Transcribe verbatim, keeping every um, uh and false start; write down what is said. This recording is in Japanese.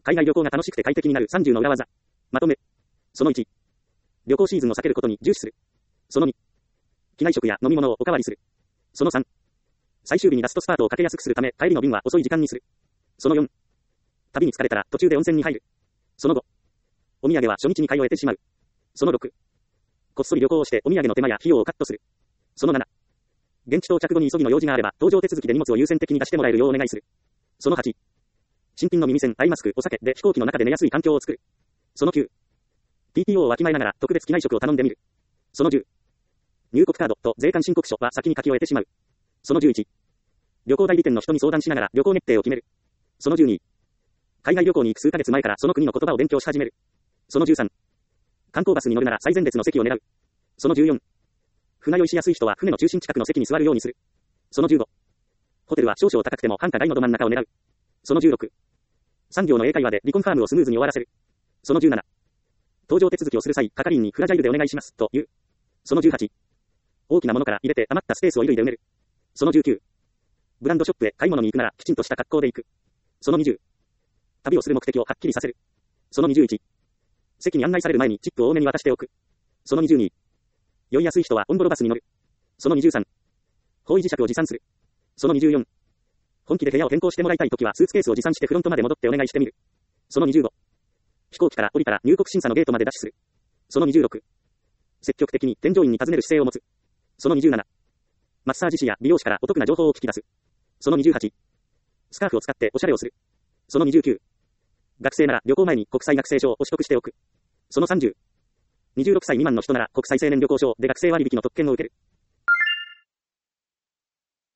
海外旅行が楽しくて快適になるさんじゅうの裏技。まとめ。そのいち。旅行シーズンを避けることに重視する。そのに。機内食や飲み物をおかわりする。そのさん。最終日にラストスパートをかけやすくするため、帰りの便は遅い時間にする。そのよん。旅に疲れたら途中で温泉に入る。そのご。お土産は初日に買い終えてしまう。そのろく。こっそり旅行をしてお土産の手間や費用をカットする。そのなな。現地到着後に急ぎの用事があれば、搭乗手続きで荷物を優先的に出してもらえるようお願いする。そのはち。新品の耳栓、アイマスク、お酒で飛行機の中で寝やすい環境を作る。そのきゅう。ピーティーオー をわきまえながら特別機内食を頼んでみる。そのじゅう。入国カードと税関申告書は先に書き終えてしまう。そのじゅういち。旅行代理店の人に相談しながら旅行日程を決める。そのじゅうに。海外旅行に行く数ヶ月前からその国の言葉を勉強し始める。そのじゅうさん。観光バスに乗るなら最前列の席を狙う。そのじゅうよん。船酔いしやすい人は船の中心近くの席に座るようにする。そのじゅうご。ホテルは少々高くても繁華街のど真ん中を狙う。そのじゅうろく。産業の英会話で離婚ファームをスムーズに終わらせる。そのじゅうなな。搭乗手続きをする際、係員にフラジャイルでお願いします、と言う。そのじゅうはち。大きなものから入れて余ったスペースを衣類で埋める。そのじゅうきゅう。ブランドショップへ買い物に行くならきちんとした格好で行く。そのにじゅう。旅をする目的をはっきりさせる。そのにじゅういち。席に案内される前にチップを多めに渡しておく。そのにじゅうに。酔いやすい人はオンボロバスに乗る。そのにじゅうさん。方位磁石を持参する。そのにじゅうよん。本気で部屋を変更してもらいたいときはスーツケースを持参してフロントまで戻ってお願いしてみる。そのにじゅうご。飛行機から降りたら入国審査のゲートまでダッシュする。そのにじゅうろく。積極的に添乗員に尋ねる姿勢を持つ。そのにじゅうなな。マッサージ師や美容師からお得な情報を聞き出す。そのにじゅうはち。スカーフを使っておしゃれをする。そのにじゅうきゅう。学生なら旅行前に国際学生証を取得しておく。そのさんじゅう。にじゅうろくさい未満の人なら国際青年旅行証で学生割引の特権を受ける。